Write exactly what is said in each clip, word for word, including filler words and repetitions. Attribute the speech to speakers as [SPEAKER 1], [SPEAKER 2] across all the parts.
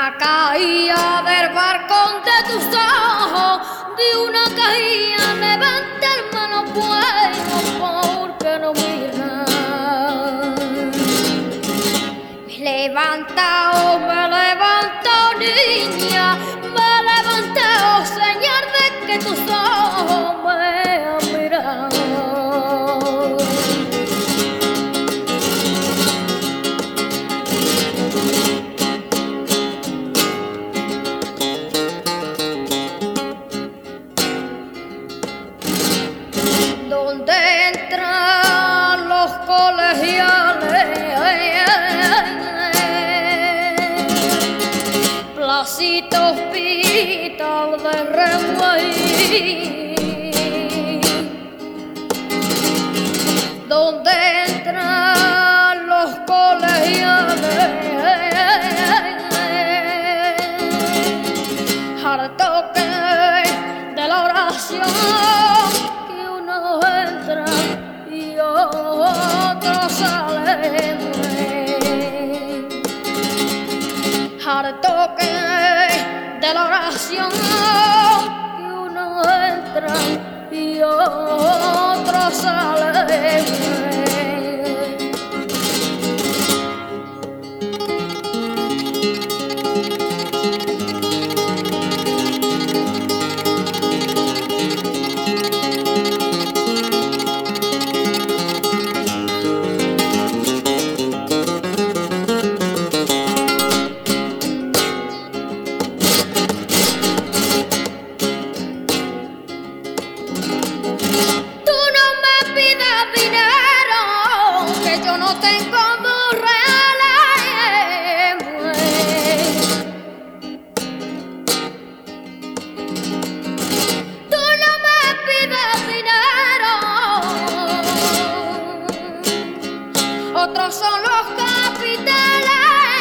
[SPEAKER 1] La caída del balcón de tus ojos, de una caída, levanta el mano bueno porque no miras. Me levanta, oh, me levanta, oh, niña, me levanta, oh, señal de que tus ojos me han mirado. Donde entran los colegiales, Placita Hospital de Remuey, donde entran los colegiales, al toque de la oración, y otro sale al toque de la oración, que uno entra y otro sale. No tengo dos reales, tú no me pides dinero, otros son los capitales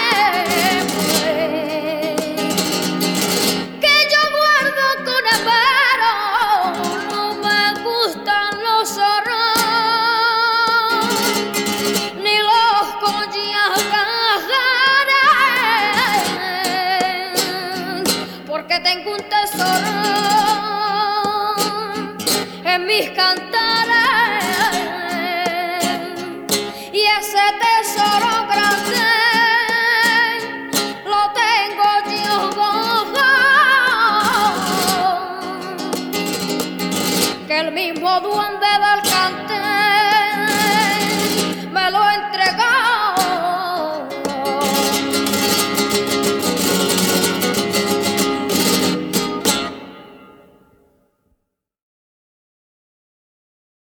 [SPEAKER 1] que yo guardo con esmero. No me gustan los zorros porque tengo un tesoro en mis cantares y ese tesoro grande lo tengo yo, que el mismo duende